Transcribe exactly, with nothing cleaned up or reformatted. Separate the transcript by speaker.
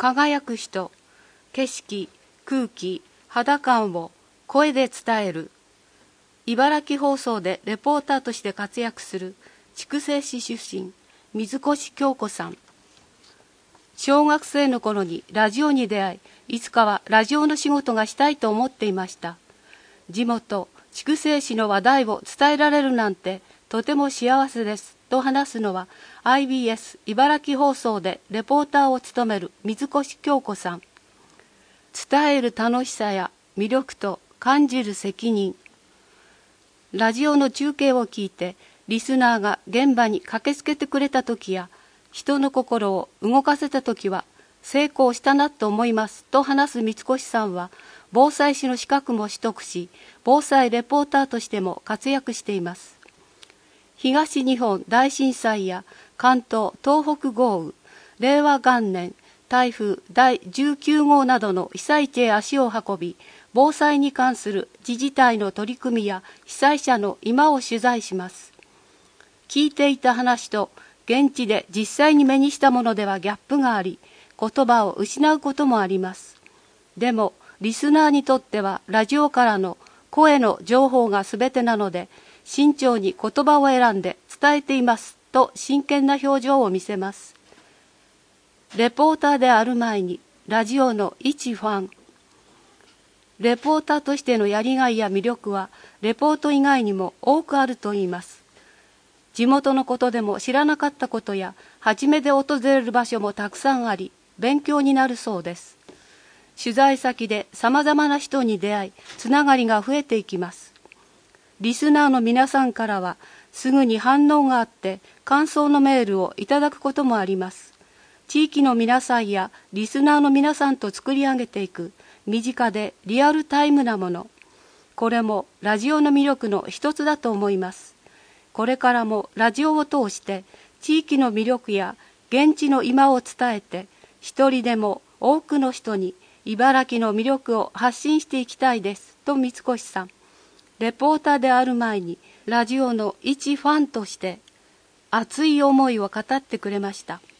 Speaker 1: 輝く人、景色、空気、肌感を声で伝える。茨城放送でレポーターとして活躍する筑西市出身、水越京子さん。小学生の頃にラジオに出会い、いつかはラジオの仕事がしたいと思っていました。地元、筑西市の話題を伝えられるなんてとても幸せですと話すのは アイビーエス 茨城放送でレポーターを務める水越京子さん。伝える楽しさや魅力と感じる責任。ラジオの中継を聞いてリスナーが現場に駆けつけてくれた時や人の心を動かせた時は成功したなと思いますと話す三越さんは、防災士の資格も取得し、防災レポーターとしても活躍しています。東日本大震災や関東・東北豪雨、令和元年台風だいじゅうきゅうごうなどの被災地へ足を運び、防災に関する自治体の取り組みや被災者の今を取材します。聞いていた話と現地で実際に目にしたものではギャップがあり、言葉を失うこともあります。でも、リスナーにとってはラジオからの声の情報がすべてなので、慎重に言葉を選んで伝えていますと真剣な表情を見せます。レポーターである前にラジオの一ファン。レポーターとしてのやりがいや魅力はレポート以外にも多くあるといいます。地元のことでも知らなかったことや初めて訪れる場所もたくさんあり、勉強になるそうです。取材先でさまざまな人に出会い、つながりが増えていきます。リスナーの皆さんからはすぐに反応があって感想のメールをいただくこともあります。地域の皆さんやリスナーの皆さんと作り上げていく身近でリアルタイムなもの。これもラジオの魅力の一つだと思います。これからもラジオを通して地域の魅力や現地の今を伝えて、一人でも多くの人に茨城の魅力を発信していきたいですと三越さん。レポーターである前にラジオの一ファンとして熱い思いを語ってくれました。